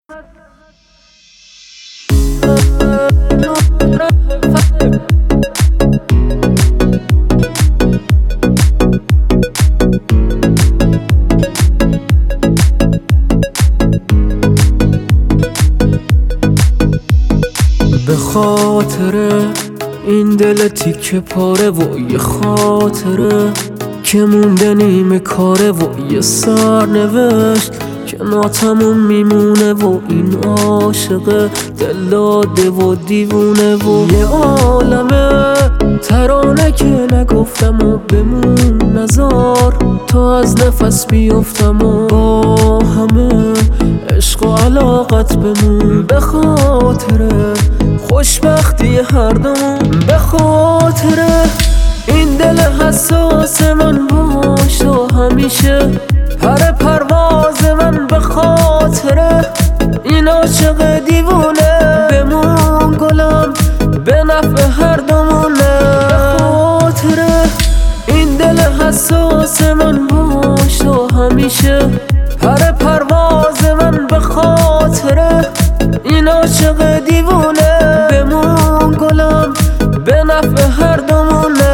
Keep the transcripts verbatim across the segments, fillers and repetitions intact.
به خاطر این دل تیکه پاره و یه خاطره که مونده نیمه کاره و یه سرنوشت که ناتموم میمونه و این عاشقه دل داده و دیوونه و یه عالمه ترانه که نگفتم و بمون نزار تا از نفس بیفتم و با همه عشق و علاقت بمون به خاطر خوشبختی هر دومون به خاطر این دل حساس من باش و همیشه هر پرواز من به خاطر این عاشق دیوونه بمون گلم به نفع هر دومونه به خاطر این دل حساس من باش و همیشه هر پرواز من به خاطر این عاشق دیوونه بمون گلم به نفع هر دومونه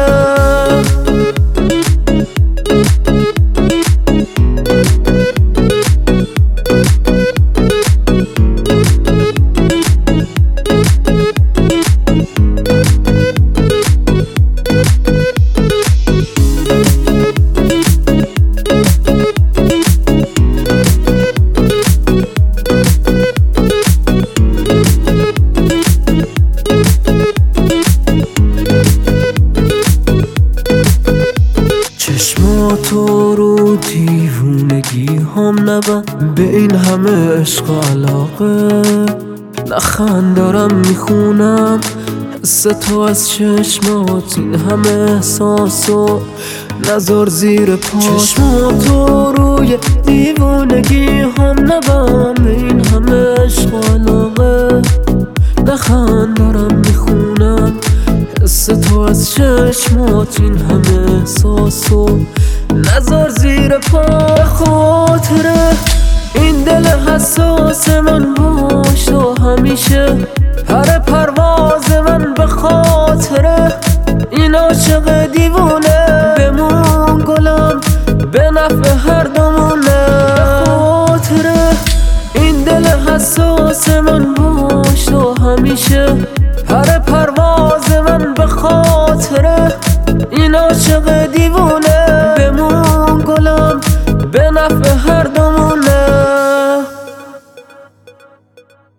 تو رو دیوونگی هم نبند به این همه عشق و علاقه نخند دارم میخونم حس تو از چشمات این همه احساس و نظر زیر پا چشماتو روی دیوونگی هم نبند به این همه عشق و علاقه نخند دارم میخونم حس تو از چشمات این همه احساس و نظر زیر پا به خاطر این دل حساس من باش و همیشه هر پرواز من به خاطر این عاشق دیوونه بمون گلم به نفع هر دومونه به خاطر این دل حساس من باش و همیشه هر پرواز من به خاطر این عاشق دیوونه